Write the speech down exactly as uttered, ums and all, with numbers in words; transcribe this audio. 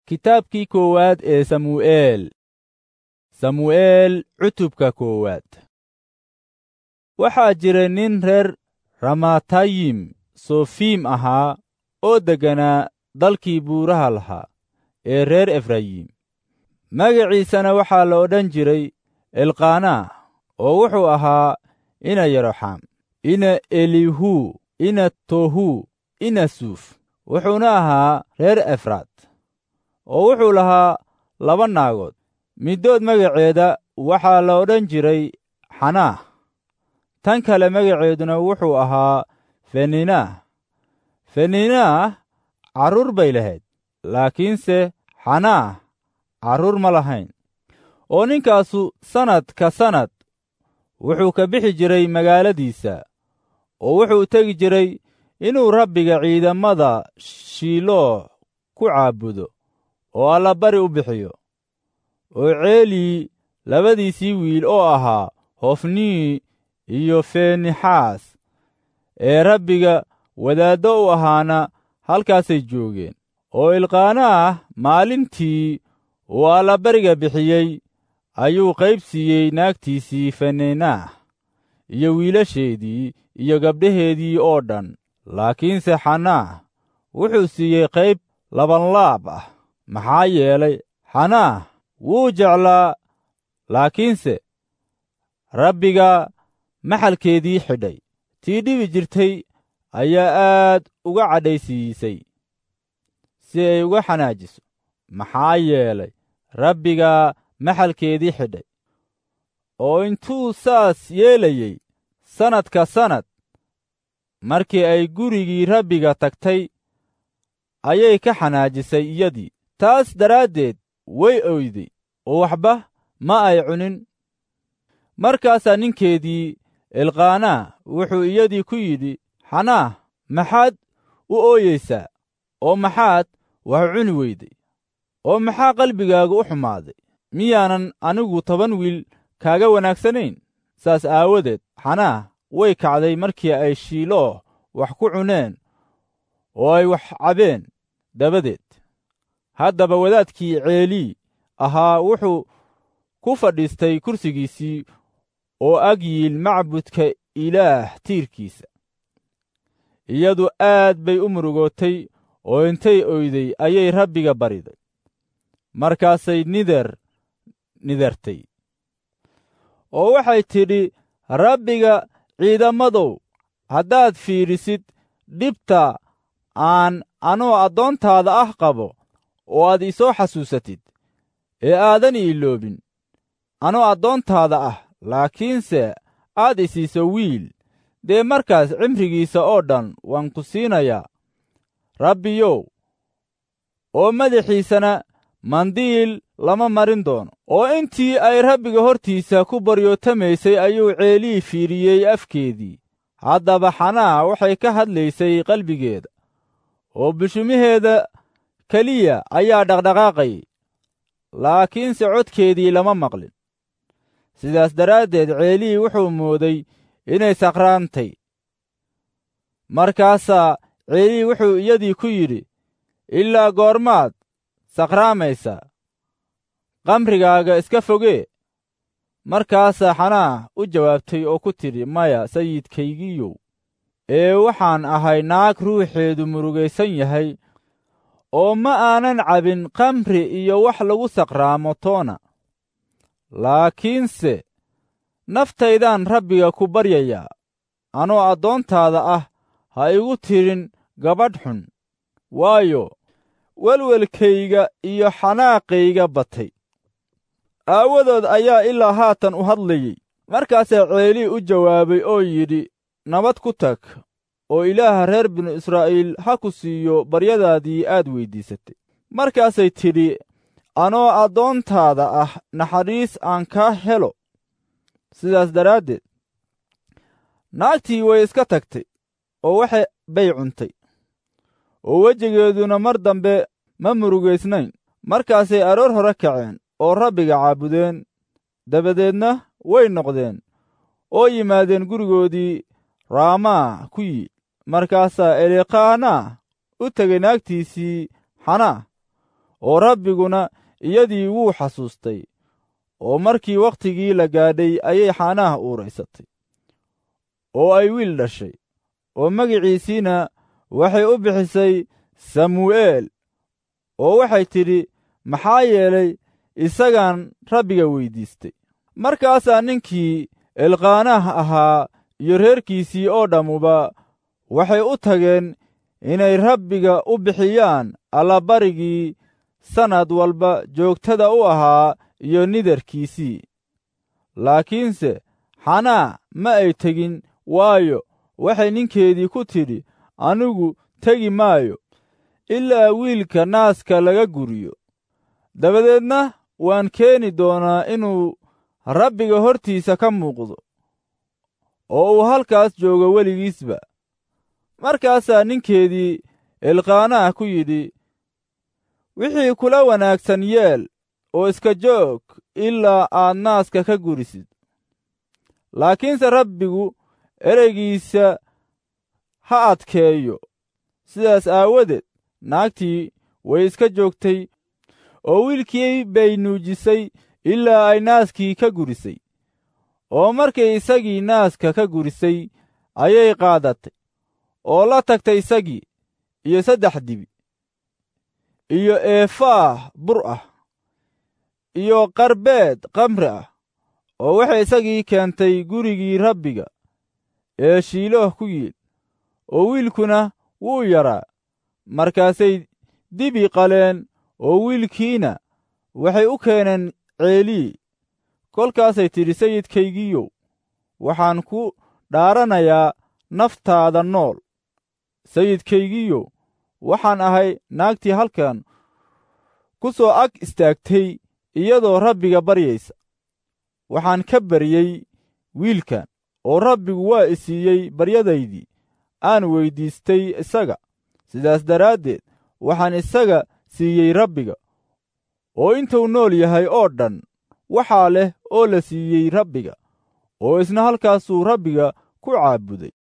Kitaabkii koowaad ee Samu'eel. Samu'eel cutubka koowaad. Waxaa jiray nin reer Ramatayim Sofiim ahaa oo degganaa dalkii buuraha lahaa ee reer Efrayim. Magaciisana waxaa la odhan jiray Elqaanaa, oo wuxuu ahaa ina Yeroxam, ina Elihu, ina Tohu, ina Suuf. Wuxuuna ahaa reer Efraad, oo wuxuu lahaa laba naagood. Middood magaceeda waxaa la odhan jiray Xanaah, tan kale magaceeduna wuxuu ahaa Feniinaah. Feniinaah carruur bay lahayd, laakiinse Xanaah carruur ma lahayn. Oo ninkaasu sannad ka sannad wuxuu ka bixi jiray magaaladiisa, oo wuxuu tegi jiray inuu Rabbiga ciidamada Shiilooh ku caabudo oo allabari u bixiyo. oo Ceeli labadiisii wiil oo ahaa Hofni iyo Fiinexaas ee Rabbiga wadaaddo u ahaana halkaasay joogeen. oo Elqaanaa maalintii uu allabariga bixiyey ayuu qayb siiyey naagtiisii Feniinaah iyo wiilasheedii iyo gabdhaheedii oo dhan, laakiinse Xanaah wuxuu siiyey qayb labanlaab ah. Maxaa yeelay Xanaah wuu jeclaa, laakiinse Rabbiga maxalkeedii xidhay. tii dhibi jirtay ayaa aad uga cadhaysiisay si ay uga xanaajiso, maxaa yeelay Rabbiga maxalkeedii xidhay. oo intuu saas yeelayey sannad ka sannad, markii ay gurigii Rabbiga tagtay ayay ka xanaajisay iyadii. taas daraaddeed way oyday oo waxba ma ay cunin. markaasaa ninkeedii Elqaanaa wuxuu iyadii ku yidhi, Xanaah, maxaad u ooyeysaa? oo maxaad wax cuni weyday? oo maxaa qalbigaagu u xumaaday? miyaanan anigu toban wiil kaaga wanaagsanayn? saas aawadeed Xanaah way kacday markii ay Shiilooh wax ku cuneen oo ay wax cabeen dabadeed. haddaba wadaadkii Ceeli ahaa wuxuu ku fadhiistay kursigiisii oo ag yiil macbudka Ilaah tiirkiisa. iyadu aad bay u murugootay oo intay oyday ayay Rabbiga bariday. markaasay nider nidartay oo waxay tidhi, Rabbiga ciidamadow, haddaad fiirisid dhibta aan anoo addoontaada ah qabo oo aad isoo xasuusatid, ee aadan iiloobin anoo addoontaada ah, laakiinse aad i siiso wiil, dee markaas cimrigiisa oo dhan waan ku siinayaa, Rabbiyow, oo madaxiisana mandiil lama marin doono. oo intii ay Rabbiga hortiisa ku baryootamaysay ayuu Ceeli fiiriyey afkeedii. haddaba Xanaah waxay ka hadlaysay qalbigeeda, oo bishimaheeda keliya ayaa dhaqdhaqaaqayay, laakiinse codkeedii lama maqlin. sidaas daraaddeed Ceeli wuxuu mooday inay sakhraantay. markaasaa Ceeli wuxuu iyadii ku yidhi, ilaa goormaad sakhraamaysaa? qamrigaaga iska fogee. markaasaa Xanaah u jawaabtay oo ku tidhi, maya sayidkaygiiyow, ee waxaan ahay naag ruuxeedu murugaysan yahay, oo ma aanan cabin khamri iyo wax lagu sakhraamo toona. laakiinse naftaydaan Rabbiga ku baryayaa, anoo addoontaada ah ha igu tirin gabadh xun, waayo welwelkayga iyo xanaaqayga batay aawadood ayaa ilaa haatan u hadlayey. markaasaa Ceeli u jawaabay oo yidhi, nabad ku tag, oo Ilaaha reer binu Israa'iil ha ku siiyo baryadaadii aad weyddiisatay. markaasay tidhi, anoo addoontaada ah naxariis aan kaa helo. sidaas daraaddeed naagtii way iska tagtay oo wax bay cuntay, oo wejigeeduna mar dambe ma murugaysnayn. markaasay aroor hore kaceen oo Rabbiga caabudeen. dabadeedna way noqdeen oo yimaadeen gurigoodii Raamaa ku yiil. markaasaa Elqaanaa u tegey naagtiisii Xanaah oo rabbiguna iyadii wuu xasuustay, oo markii wakhtigii la gaadhay ayay xaanaah uuraysatay, oo ay wiil dhashay, oo magiciisiina waxay u bixisay samu'eel, oo waxay tidhi, maxaa yeelay isagaan rabbiga weyddiistay. markaasaa ninkii elqaanaah ahaa iyo reerkiisii oo dhammuba waxay u tageen inay rabbiga u bixiyaan allabarigii sannad walba joogtada u ahaa iyo nidarkiisii. laakiinse xanaa ma ay tegin, waayo waxay ninkeedii ku tidhi, anigu tegi maayo ilaa wiilka naaska laga guriyo. dabadeedna waan keeni doonaa inuu rabbiga hortiisa ka muuqdo, oo uu halkaas joogo weligiisba. markaasaa ninkeedii elqaanaah ku yidhi, wixii kula wanaagsan yeel oo iska joog ilaa aad naaska ka gurisid. laakiinse rabbigu ereygiisa ha adkeeyo. sidaas aawadeed naagtii way iska joogtay, oo wiilkii bay nuujisay ilaa ay naaskii ka gurisay. oo markay isagii naaska ka gurisay ayay qaadatay, oo la tagtay isagii iyo saddex dibi, iyo eefaah bur ah, iyo qarbeed kamri ah, oo waxay isagii keentay gurigii rabbiga ee shiilooh ku yiil. oo wiilkuna wuu yaraa. markaasay dibi qaleen, oo wiilkiina waxay u keeneen ceelii. kolkaasay tidhi, sayidkaygiiyow, waxaan ku dhaaranayaa naftaada nool, sayidkaygiiyow, waxaan ahay naagtii halkan ku soo ag istaagtay iyadoo rabbiga baryaysa. waxaan ka baryey wiilkan, oo rabbigu waa i siiyey baryadaydii aan weyddiistay isaga. sidaas daraaddeed waxaan isaga siiyey rabbiga, oo intuu nool yahay oo dhan waxaa leh oo la siiyey rabbiga. oo isna halkaasuu rabbiga ku caabuday.